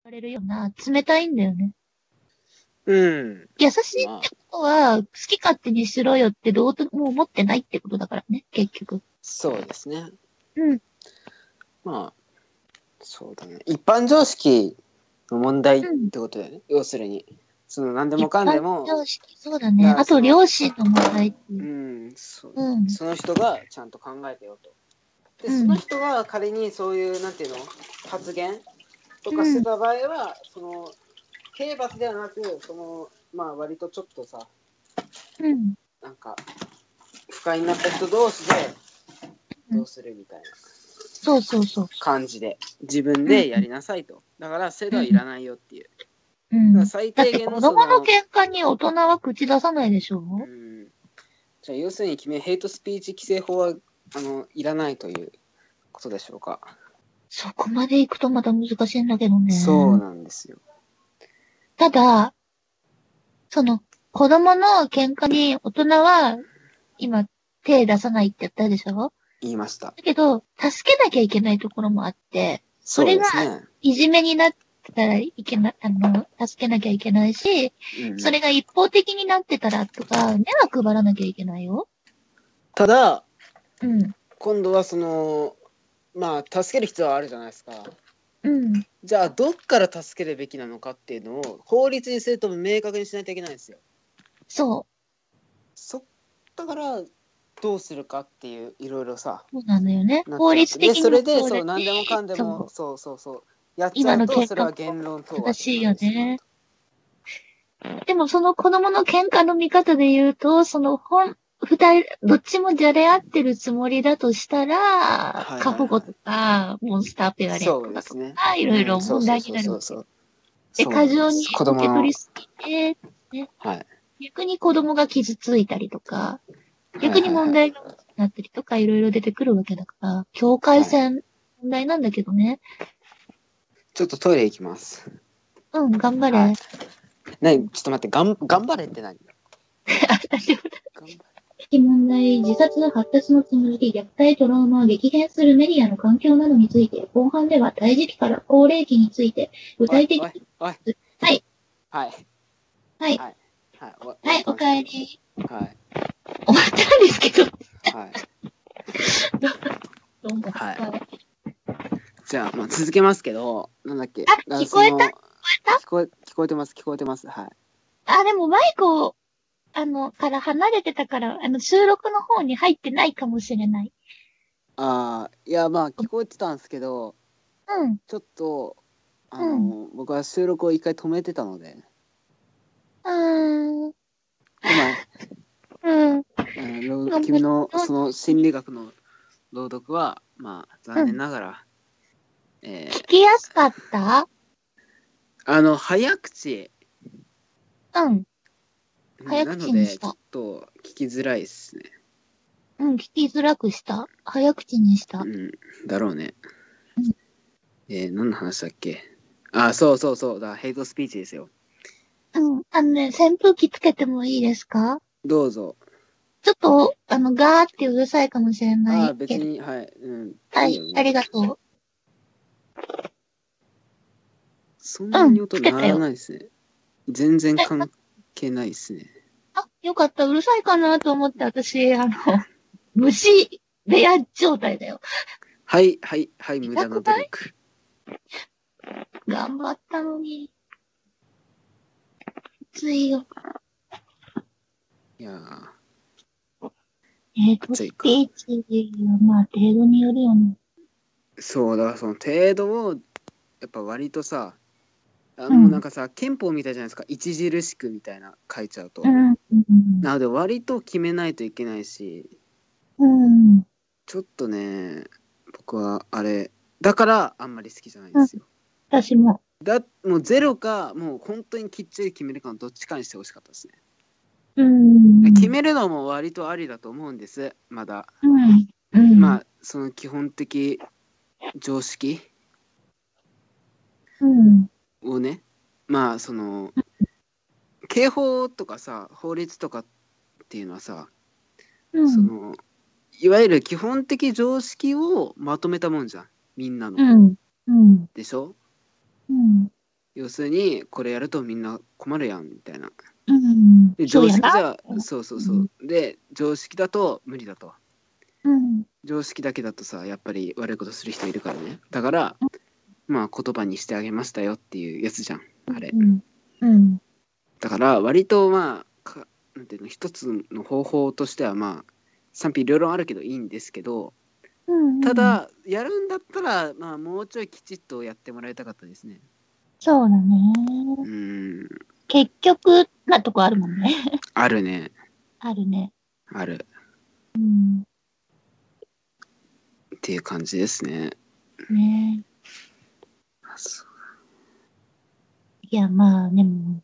われるような、冷たいんだよね。 うん。 優しいってことは、好き勝手にしろよってどうとも思ってないってことだからね、結局。 そうですね。 うん。 まあ、そうだね。一般常識の問題っうん。 てことだよね。要するに。何でも一般かんでも、 常識、そうだね。 だからあと、両親の問題っていう。 そう、 うん。 その人がちゃんと考えてよと。で、そのうん。 人が仮にそういう、なんていうの、発言とかうん。 してた場合は、刑罰ではなく、まあ、割とちょっとさ、 うん。 なんか、不快になった人同士で、どうするみたいなそうそうそう。 感じで、自分うん。 でやりなさいと。だから、制度うん。 はいらないよっていう。 うだからん。だって最低限の子供の喧嘩に大人は口出さないでしょ？ じゃあ要するにヘイトスピーチ規制法は、いらないということでしょうか。 そこまで行くとまた難しいんだけどそうね。 なんですよ。 ただ、子供の喧嘩に大人は今手出さないって言ったでしょ？ 言いました。 だけど、助けなきゃいけないところもあって、そそうれがですね。 いじめになったらいけない、助けなきゃいけないし、それが一方的になってたらとか、目は配らなきゃいけないよ。 ただ、 うん。 今度はまあ、助ける必要はあるじゃないですか。 うん。 じゃあ、どっから助けるべきなのかっていうのを法律にすると明確にしないといけないんですよ。 そう。 だから、どうするかっていう、いろいろさ、 そうなんだよね。 なっ法ちゃうわけで、 律的にもそれで、 そうだし、 何でもかんでも、やっちゃうと、 今の喧嘩それは言論も統和正しいとなってしまうよね。 と。 でもその子供の喧嘩の見方で言うと、二人、どっちもじゃれ合ってるつもりだとしたら、過保護とか、モンスターペアレンそうトだとですね。 か、いろいろそう問題にそうそうなるわけ。 そうそう。 で、 そうな過剰にんです。子供の、 受け取りすぎて、ね、 はい。 逆に子供が傷ついたりとか、逆にはいはいはい。 問題が大きくなったりとか、いろいろ出てくるわけだから、境界はい。 線問題なんだけどね。 ちょっとトイレ行きます。 うん、頑張はい。 れ。 ちょっと待って、頑張れって何？ 大丈夫だ。 頑張れ。 問題、自殺、発達のつもり、虐待、トラウマ、激変するメディアの環境などについて、後半では胎児期から高齢期について、具おい、 体的に、 おい、おい。 はい、 はい。 はい、 はい。はい。終わはい、おったんですけ帰り。 ど。はい。 終わったんですけど。 はい。 どうも。 はい。じゃあ、まあ、続けますけど、なんだっけ。 聞こえた聞こえてます、聞こえてます。はい。 でもマイクを、から離れてたから、収録の方に入ってないかもしれない。 いや、まあ、聞こえてたんですけど、 うん、 ちょっと、 うん。 僕は収録を一回止めてたので、 うーん、 ごめん。 うん。 君のその心理学の朗読は、まあ、残念ながら、 聞きやすかった？ 早口、 うん。早なので、 口にした。 ちょっと聞きづらいですね。 うん、聞きづらくした。早口にした。 だろうね。 うん、 何の話だっけ？そうだ、ヘイトスピーチですよ。 うん。扇風機つけてもいいですか？ どうぞ。 ちょっと、ガーってうるさいかもしれないけど。 別に、はい、いいよ、 はい、ありがとう。 そんなに音鳴らつけたよ。 ないですね。全然関係ないですね。 よかった。うるさいかなと思って、私、虫部屋状態だよ。 はい、無駄な痛くない？ 努力。 頑張ったのに。きついよ。 いやー、 スピーチは、まあ、程度によるよね。 そうだ、その程度を、やっぱ割とさ、なんかさ、憲法みたいじゃないですか。著しくみたいな書いちゃうと。なので、割と決めないといけないし、ちょっとね、僕はあれ、だからあんまり好きじゃないんですよ。 私も。 もうゼロか、もう本当にきっちり決めるかのどっちかにしてほしかったですね。決めるのも割とありだと思うんです、まだ。まあ、その基本的常識をね、まあ、刑法とかさ、法律とかっていうのはさ、いわゆる基本的常識をまとめたもんじゃん、みんなの。でしょ？ 要するにこれやるとみんな困るやんみたいな。 うん。 で常識じゃそうそう。で常識だと無理だと。 うん。 常識だけだとさやっぱり悪いことする人いるからね。だからまあ言葉にしてあげましたよっていうやつじゃんあれ。だから割とまあなんていうの一つの方法としてはまあ賛否両論あるけどいいんですけど、ただやるんだったらまあもうちょいきちっとやってもらいたかったですね。 そうだね。結局なとこあるもんね。 あるね。 あるね。 ある。 うん。 っていう感じですね。 ね。いやまあでも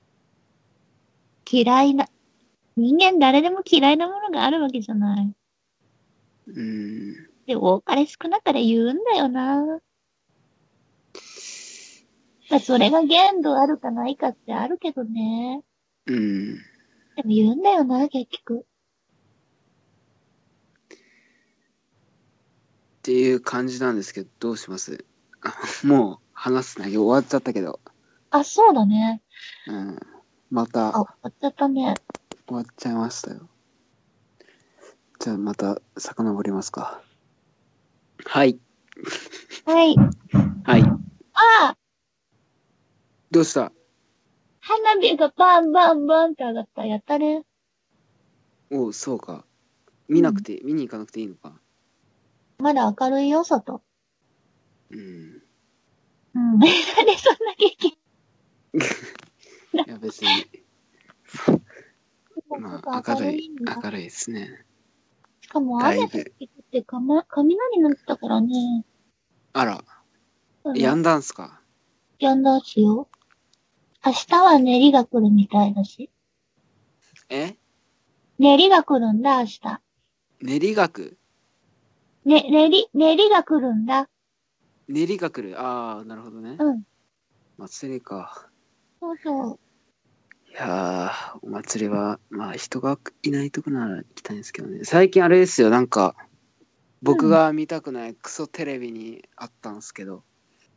人間誰でも嫌いなものがあるわけじゃない。で、多かれ少なかれ言うんだよな。それが限度あるかないかってあるけどね。でも言うんだよな、結局。 っていう感じなんですけど、どうします？もう話す内容終わっちゃったけど。 あ、そうだね。 また。 終わっちゃったね。 終わっちゃいましたよ。じゃあまた遡りますか。はい。 はい。 はい。 ああ！ どうした？ 花火がバンバンバンって上がった。やったね。 おう、そうか。見に行かなくていいのか。 まだ明るいよ、外。 うん。 なんでそんな激いや、別に。まあ、明るいですね。 しかも雨降ってきて雷になったからね。 あら。やんだんすか？ やんだっすよ。明日は練りが来るみたいだし。練りが来るんだ、明日。 練りがく？ 練りが来るんだ。 練りが来る。ああ、なるほどね。祭りか。 そうそう。 いやー、お祭りは、まあ人がいないとこなら行きたいんですけどね。最近あれですよ、なんか、僕が見たくないクソテレビにあったんですけど、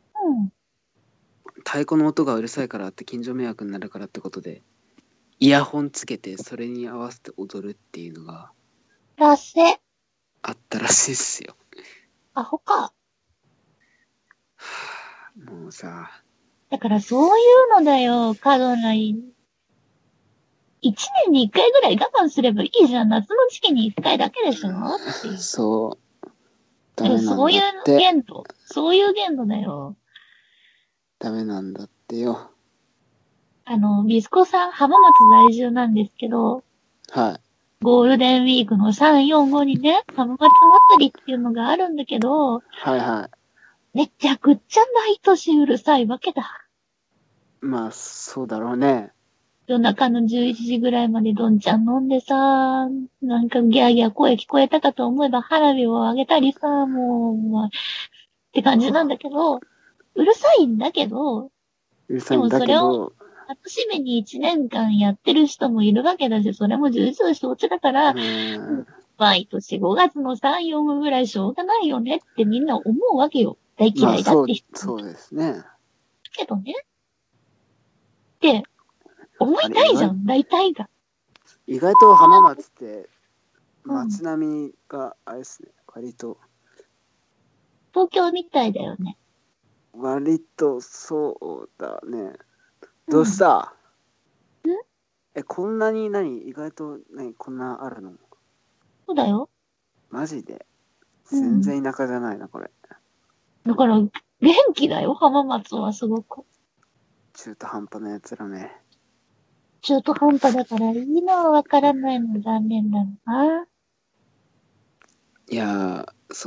太鼓の音がうるさいからって近所迷惑になるからってことで、イヤホンつけてそれに合わせて踊るっていうのが、あったらしいっすよ。 アホか。 もうさ。 だからそういうのだよ、過度な一年に一回ぐらい我慢すればいいじゃん。夏の時期に一回だけでしょっていう。 そう。ダメなんだって。 そういう限度だよ。 ダメなんだってよ。 ビスコさん浜松在住なんですけど、 はい。 ゴールデンウィークの3、4、5にね、浜松祭りっていうのがあるんだけど、 はいはい。 めちゃくちゃ毎年うるさいわけだ。 まあ、そうだろうね。 夜中の11時ぐらいまでどんちゃん飲んでさ、なんかギャーギャー声聞こえたかと思えば花火を上げたりさ、もう、まあ、って感じなんだけど、うるさいんだけど、でもそれを楽しみに1年間やってる人もいるわけだし、それも重々承知だから、毎年5月の3、4ぐらいしょうがないよねってみんな思うわけよ。大嫌いだって人。 そうですね。 けどね。って思いたいじゃん、大体が。 意外と浜松って街並みがあれですね、割と。 東京みたいだよね。 割とそうだね。どうした？こんなに意外とこんなあるの？ そうだよ。 マジで？全然田舎じゃないな、これ。 だから、元気だよ、浜松はすごく。 中途半端なやつらね。 中途半端だからいいのはわからないの残念だな。 いや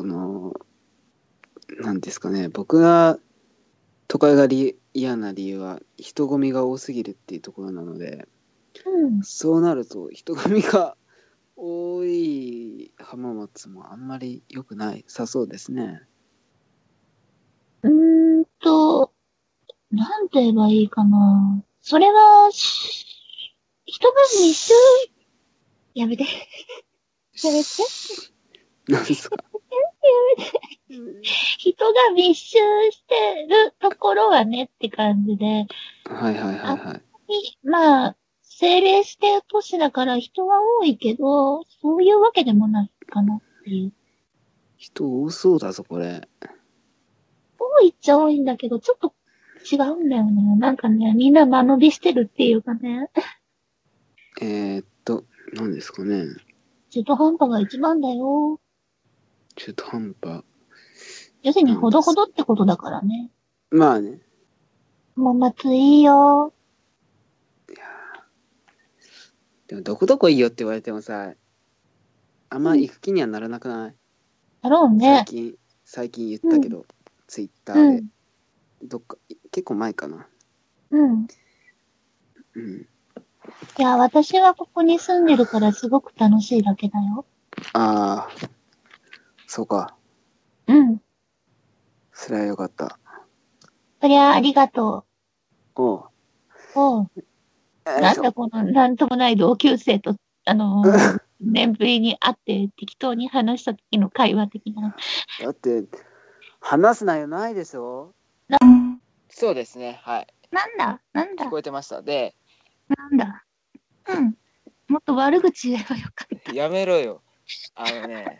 なんですかね、僕が都会が嫌な理由は人混みが多すぎるっていうところなので、そうなると人混みが多い浜松もあんまり良くないさそうですね。 なんて言えばいいかな。それは、人が密集、やめて。やめて。 何ですか？ 人が密集してるところはねって感じで、 はいはいはいはい。 まあ、政令指定都市だから人は多いけど、そういうわけでもないかなっていう。 人多そうだぞ、これ。 多いっちゃ多いんだけど、ちょっと違うんだよね。なんかね、みんな間延びしてるっていうかね。 何ですかね。 中途半端が一番だよ。 中途半端。 要するにほどほどってことだからね。 まあね。 もう松いいよ。 でもどこどこいいよって言われてもさ、あんま行く気にはならなくない？ だろうね。 最近言ったけど、ツイッターで。どっか、結構前かな。 うん。 うん。 いや、私はここに住んでるからすごく楽しいだけだよ。 ああ、そうか。 うん。 それはよかった。 そりゃありがとおう。 う。おう。 よいしょ。 なんだこの、なんともない同級生と、年ぶりに会って適当に話した時の会話的な。 だって、話す内容ないでしょ？そうですね、はい。 なんだ聞こえてました。で、 なんだうん。もっと悪口言えばよかった。 やめろよ。あのね、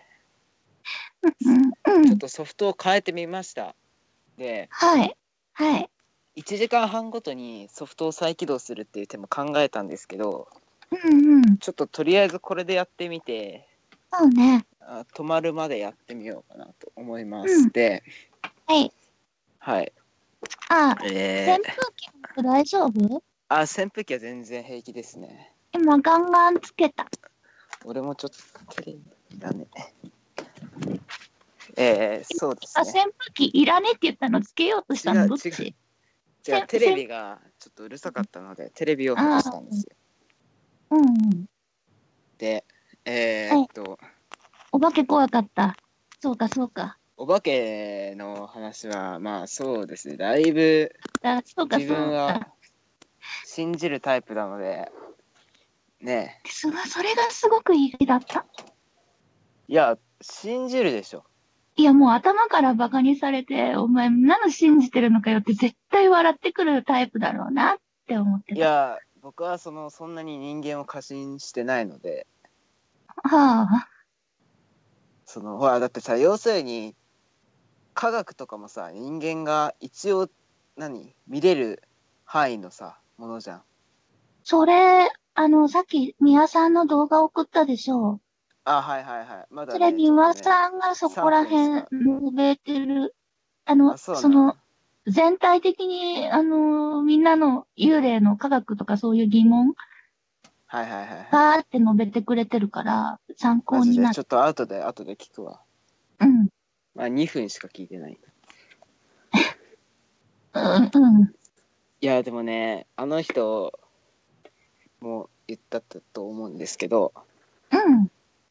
うん。 ちょっとソフトを変えてみました。で、 はい。はい。 1時間半ごとにソフトを再起動するっていう手も考えたんですけど、 うん。 ちょっととりあえずこれでやってみて、 そうね。 止まるまでやってみようかなと思いまうん。 して、 はい。 はい。 扇風機も大丈夫？ 扇風機は全然平気ですね。 今ガンガンつけた。 俺もちょっとテレビだね。そうですね。 扇風機いらねって言ったのつけようとしたのどっち？ じゃあテレビがちょっとうるさかったのでテレビを外したんですよ。 うん。 で、 お化け怖かった。そうか。 お化けの話はまあそうですね。だいぶ自分は信じるタイプなのでね。 それがすごく意外だった。 いや信じるでしょ。 いやもう頭からバカにされて、お前何の信じてるのかよって絶対笑ってくるタイプだろうなって思ってた。 いや僕はそんなに人間を過信してないので。 はあ。 ほらだってさ、要するに科学とかもさ、人間が一応見れる範囲のさものじゃん。 それ、さっき宮さんの動画送ったでしょ。 あ、はいはいはい。まだそれ、 ね、ちょっとね、 宮さんがそこら 3分し辺か。 述べてる、 そうなの。 全体的に、みんなの幽霊の科学とかそういう疑問、 はいはいはいはい。 バーって述べてくれてるから、参マジ考になる。 でちょっと後で聞くわ。 うん。 まあ2分しか聞いてない。 うん。 いやでもね、あの人も言ったと思うんですけど、 うん。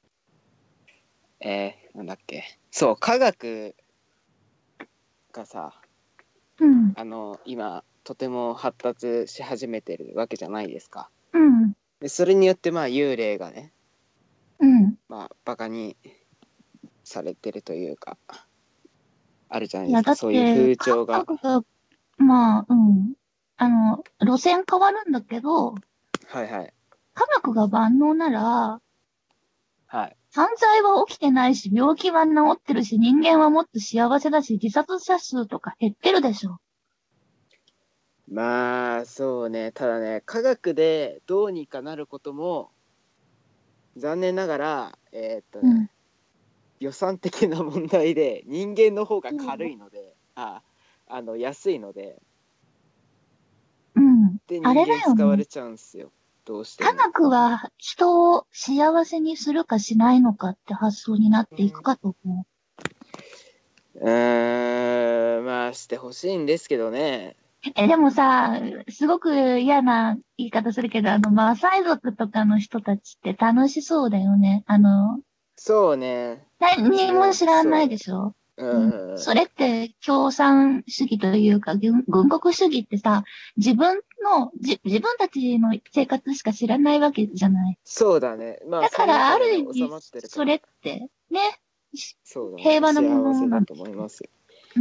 なんだっけ。そう、科学がさ、 うん。 今とても発達し始めてるわけじゃないですか。 うん。 でそれによってまあ幽霊がね、 うん。 まあバカにされてるというかあるじゃないいや、 ですか、 だっそういう風て、 潮が。 まあ、うん。路線変わるんだけど、 はいはい科学が万能なら、 はい。 犯罪は起きてないし、病気は治ってるし、人間はもっと幸せだし、自殺者数とか減ってるでしょ。 まあそうね、ただね、科学でどうにかなることも残念ながらうん。 予算的な問題で人間の方が軽いので、安いので、 うん。 で人あれだよね。 間使われちゃうんですよ、どうして科も。 学は人を幸せにするかしないのかって発想になっていくかと思まあしてほしいんですけどね。 う。でもさ、すごく嫌な言い方するけど、マサイ族とかの人たちって楽しそうだよね。 そうね、 何にも知らないでそうね。 しょ。うん。 うんうんうん。 それって共産主義というか、軍国主義ってさ、自分たちの生活しか知らないわけじゃない。 そうだね。まあだから、あその中でねる意味、 収まってるから。 それって、ね、 そうだね。 平和なもの幸せだなんと思いますよ。 うん。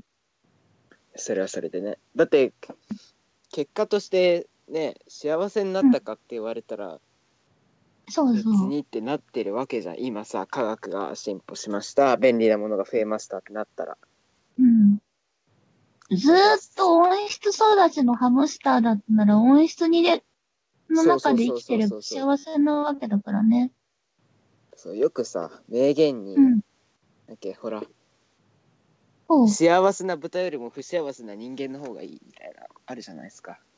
それはそれでね。だって結果としてね、幸せになったかって言われたら、別そうそう。 にってなってるわけじゃん。今さ、科学が進歩しました、便利なものが増えましたってなったら。 うん。ずーだからっと温室育ちのハムスターだったなら温室のそうそ中で生うそうそうきてればそうそう。 幸せなわけだからね。 そうよくさ、名言に、 うん。 だっけ、ほら、 ほう。 幸せな豚よりも不幸せな人間の方がいいみたいな、あるじゃないですか。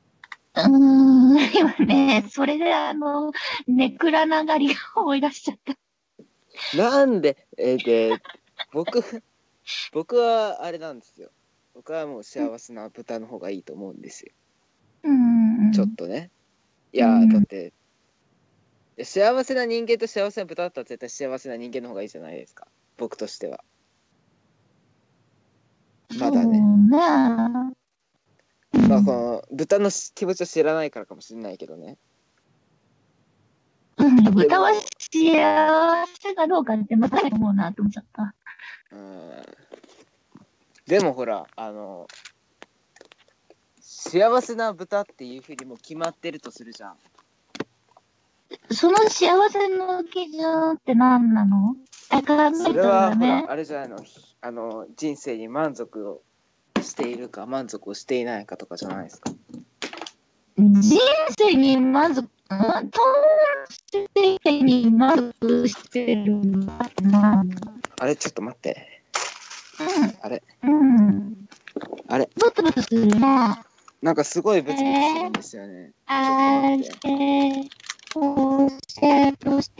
今ね、それでネクラながりが思い出しちゃった。 なんで、僕、僕はあれなんですよ。僕はもう幸せな豚の方がいいと思うんですよ。 うん。 ちょっとね。いや、だっうん。 て、幸せな人間と幸せな豚だったら絶対幸せな人間の方がいいじゃないですか。僕としては。まだね。 そうね。うまあ、こん。 の豚の気持ちを知らないからかもしれないけどね。 うん。豚はでも、 幸せかどうかってまた思うなって思っちゃった。 うん、でもほら、幸せな豚っていうふうにもう決まってるとするじゃん。 その幸せの基準って何なの？考それえたはほら、 らね。 あれじゃないの、人生に満足をしているか、満足をしていないかとかじゃないですか。 人生に満足、人生に満足してるのかな。 あれ、ちょっと待って。あれ、 うん。うん。 あれ、 ブツブツするな。 なんかすごいブツブツするんですよね。ちょっとあー待って。 して、こうして、こうして、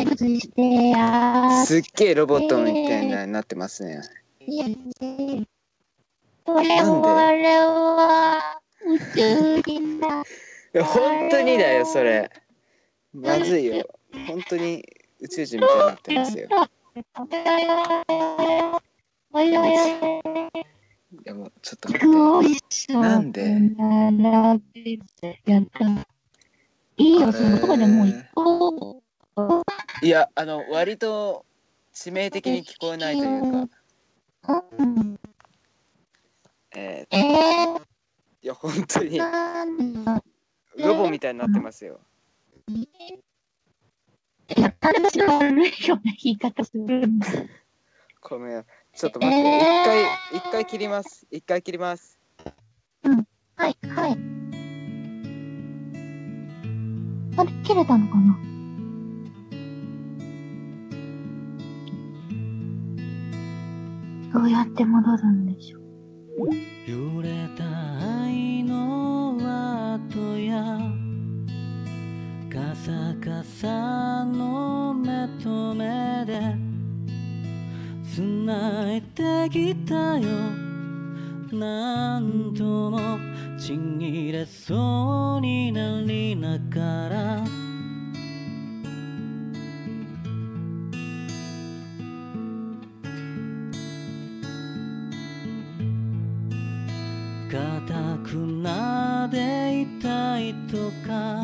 ブツして、あーすっげえロしボットみたいて、 になってますね。 いや、これなんで？ もあれは、宇宙人だ。 いや、 あ本当にだよ、それれ。まずいよ。本当に宇宙人みたいになってますよ。いや、もう、ちょっと待って。なんで？ いいよ、 あそのとこでもう行れ。 こう。 いや、割と致命的に聞こえないというか、 うん。 えー、 ー、 いや、本当になんだロボみたいになってますよ。 いや、彼氏が悪いような言い方するんだ。 ごめん。ちょっと待って。一回切ります。一回切ります。 うん。はい、はい。あれ、切れたのかな？どうやって戻るんでしょう。 揺れた愛の跡やカサカサの目と目で繋いできたよ。何度もちぎれそうになりながら固くなでいたいとか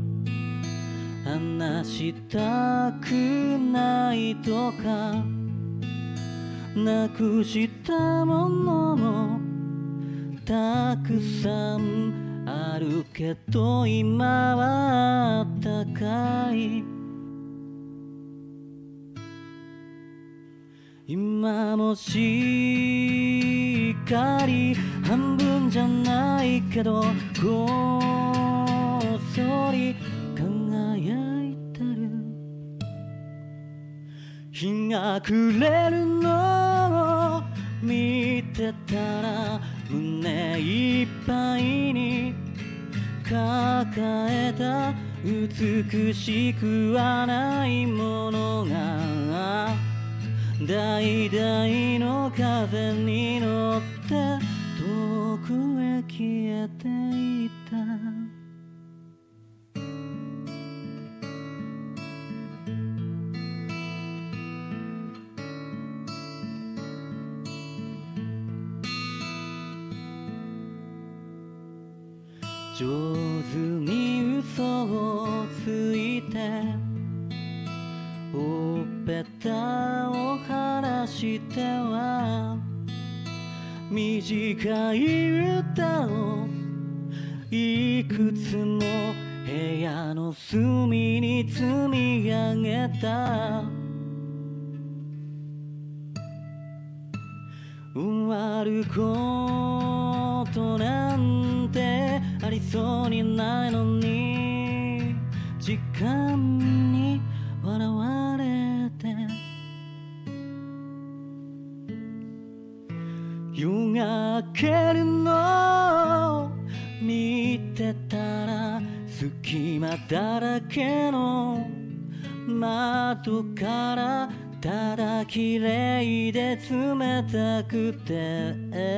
話したくないとかなくしたものもたくさんあるけど今はあったかい今もしっかり半分じゃないけどこっそり輝いてる日が暮れるのを見てたら胸いっぱいに抱えた美しくはないものが代々の風に乗って遠くへ消えていた上手に嘘をついてほっぺたをしては短い歌をいくつも部屋の隅に積み上げた。終わることなんてありそうにないのに、時間に笑われて夜が明けるのを見てたら、隙間だらけの窓からただ綺麗で冷たくて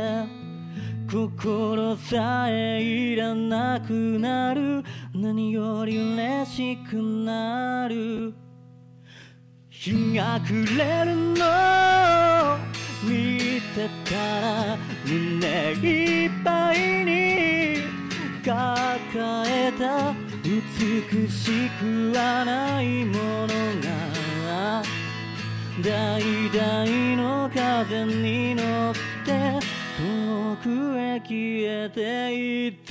心さえいらなくなる、何より嬉しくなる。日が暮れるのを見てたら、胸いっぱいに抱えた美しくはないものが、大々の風に乗って遠くへ消えていった。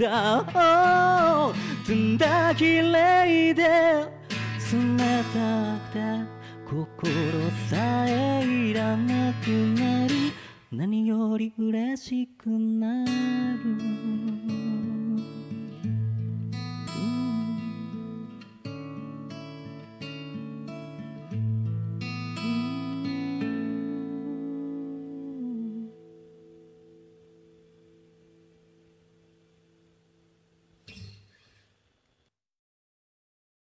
澄んだ綺麗で冷たくて心さえいらなくなる、何より嬉しくな